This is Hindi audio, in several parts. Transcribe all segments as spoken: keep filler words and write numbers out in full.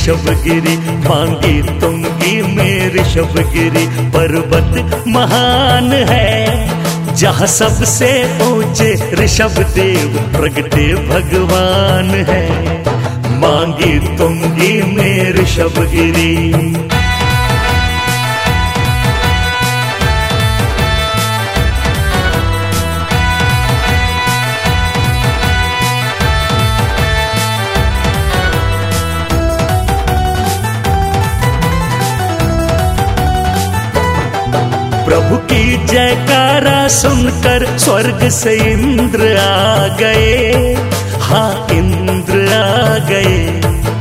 ऋषभगिरी, मांगी तुंगी में ऋषभगिरी। पर्वत महान है जहाँ सबसे ऊंचे ऋषभ देव प्रगटे भगवान है। मांगी तुंगी में ऋषभगिरी। प्रभु की जयकारा सुनकर स्वर्ग से इंद्र आ गए। हाँ, इंद्र आ गए।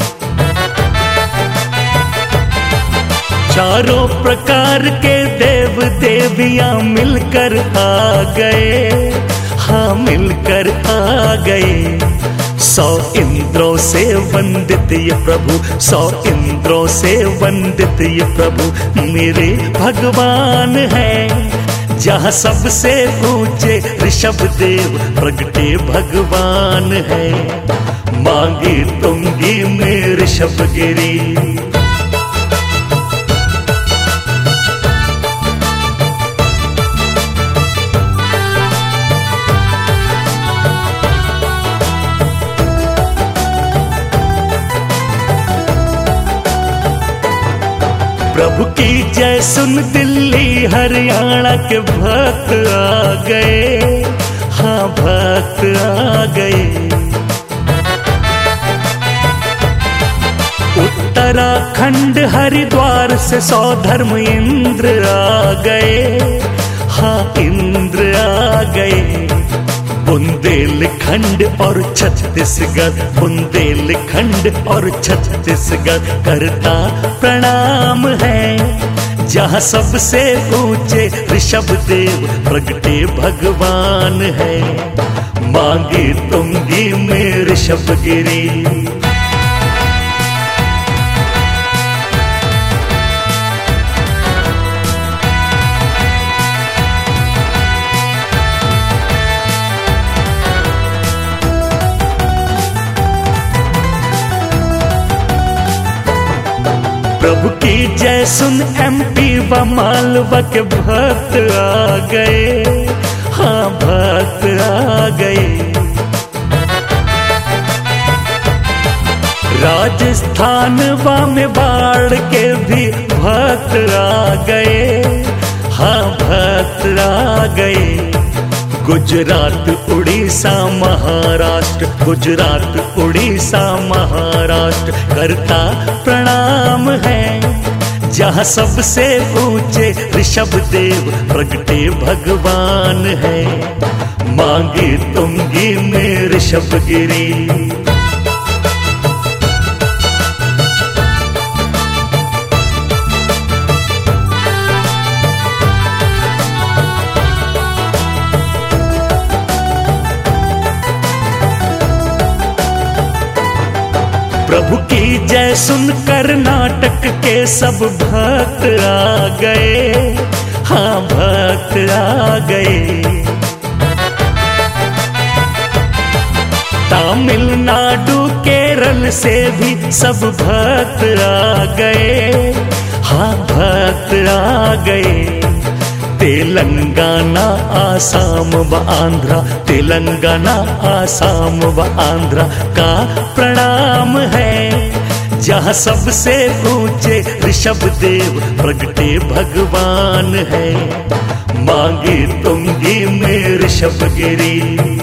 चारों प्रकार के देव देवियां मिलकर आ गए। हाँ, मिलकर आ गए। सौ इंद्रों से वंदित ये प्रभु, सौ इंद्रों से वंदित ये प्रभु मेरे भगवान है। जहाँ सबसे ऊंचे ऋषभ देव प्रगटे भगवान है। मांगी तुंगी में ऋषभगिरी। प्रभु की जय सुन दिल्ली हरियाणा के भक्त आ गए। हाँ, भक्त आ गए। उत्तराखंड हरिद्वार से सौ धर्म इंद्र आ गए। हाँ, इंद्र आ गए। बुंदेलखंड और छत्तीसगढ़, बुंदेलखंड और छत्तीसगढ़ करता प्रणाम है। जहाँ सबसे ऊंचे ऋषभ देव प्रगटे भगवान है। मांगी तुंगी में ऋषभगिरी। प्रभु की जय सुन एमपी व मालवा के भक्त आ गए। हाँ, भक्त आ गए। राजस्थान व मेवाड़ के भी भक्त आ गए। हाँ, भक्त आ गए। गुजरात उड़ीसा महाराष्ट्र, गुजरात उड़ीसा महाराष्ट्र करता प्रणाम है। जहाँ सबसे ऊंचे ऋषभ देव प्रगटे भगवान है। मांगी तुंगी में ऋषभगिरी। प्रभु की जय सुन कर्नाटक के सब भक्त आ गए। हाँ, भक्त आ गए। तमिलनाडु केरल से भी सब भक्त आ गए। हाँ, भक्त आ गए। तेलंगाना आसाम व आंध्रा, तेलंगाना आसाम व आंध्रा का प्रणाम है। जहाँ सबसे ऊंचे ऋषभ देव प्रगटे भगवान है। मांगी तुंगी में ऋषभगिरी।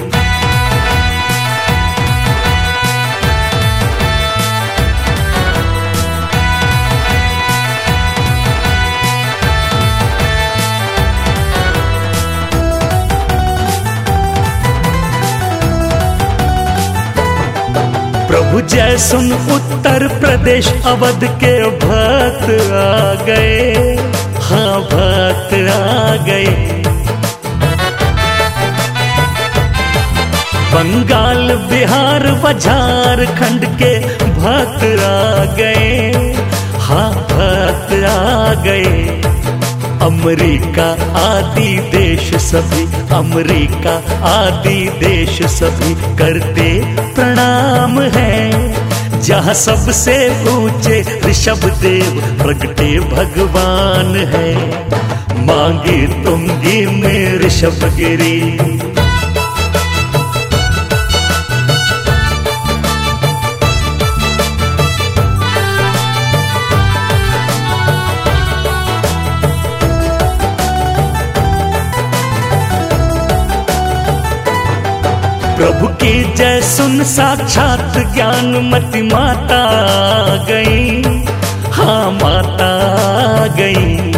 प्रभु जय सुन उत्तर प्रदेश अवध के भक्त आ गए। हाँ, भक्त आ गए। बंगाल बिहार व झारखंड के भक्त आ गए। हाँ, भक्त आ गए। अमेरिका आदि देश सभी, अमेरिका आदि देश सभी करते प्रणाम है। जहाँ सबसे ऊंचे ऋषभ देव प्रगटे भगवान है, मांगे तुंगी में ऋषभ गिरी। प्रभु की जय सुन साक्षात ज्ञानमती माता आ गई, हाँ माता आ गई।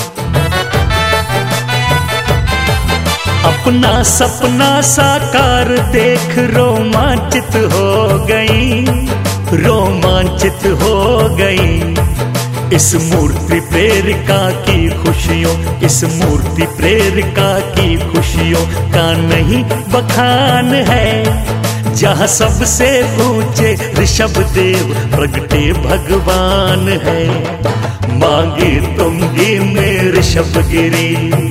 अपना सपना साकार देख रोमांचित हो गई, रोमांचित हो गई। इस मूर्ति प्रेरिका की खुशियों, इस मूर्ति प्रेरिका की खुशियों का नहीं बखान है। जहाँ सबसे ऊंचे ऋषभ देव प्रगटे भगवान है, मांगे तुंगी में ऋषभ गिरी।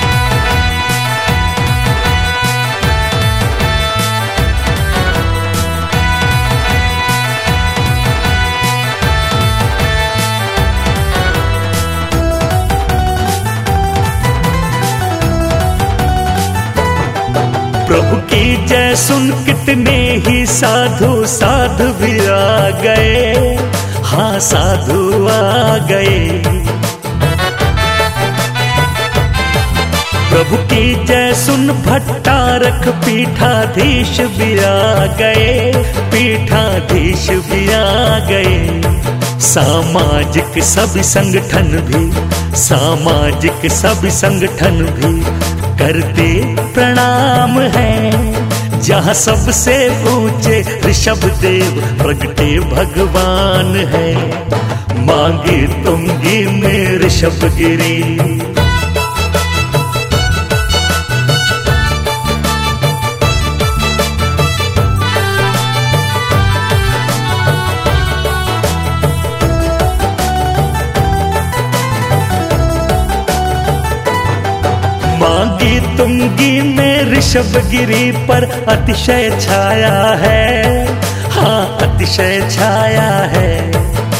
प्रभु की जय सुन कितने ही साधु साधु भी आ गए, हाँ साधु आ गए। प्रभु की जय सुन भट्टारक पीठाधीश भी आ गए, पीठाधीश भी आ गए। सामाजिक सभी संगठन भी, सामाजिक सभी संगठन भी करते प्रणाम है। जहाँ सबसे ऊंचे ऋषभ देव प्रगटे भगवान है, मांगे तुंगी में ऋषभ गिरी। मांगी तुंगी में ऋषभ गिरी पर अतिशय छाया है, हाँ अतिशय छाया है।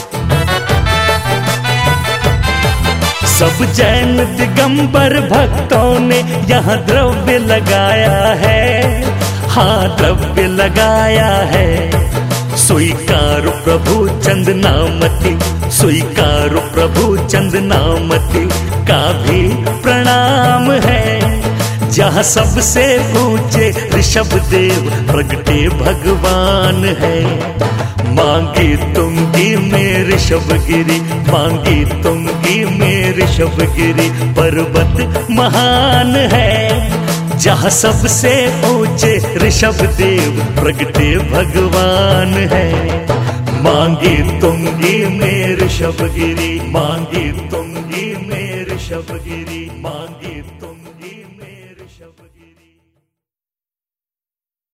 सब जैन दिगंबर भक्तों ने यहाँ द्रव्य लगाया है, हाँ द्रव्य लगाया है। स्वीकारो प्रभु चंदनामती, स्वीकारो प्रभु चंदनामती का भी प्रणाम है। जहाँ सबसे ऊंचे ऋषभ देव प्रगटे भगवान है, मांगे तुंगी में ऋषभ गिरी, मांगे तुंगी में ऋषभ गिरी। पर्वत महान है, जहाँ सबसे ऊंचे ऋषभ देव प्रगटे भगवान है, मांगे तुंगी में ऋषभ गिरी, मांगे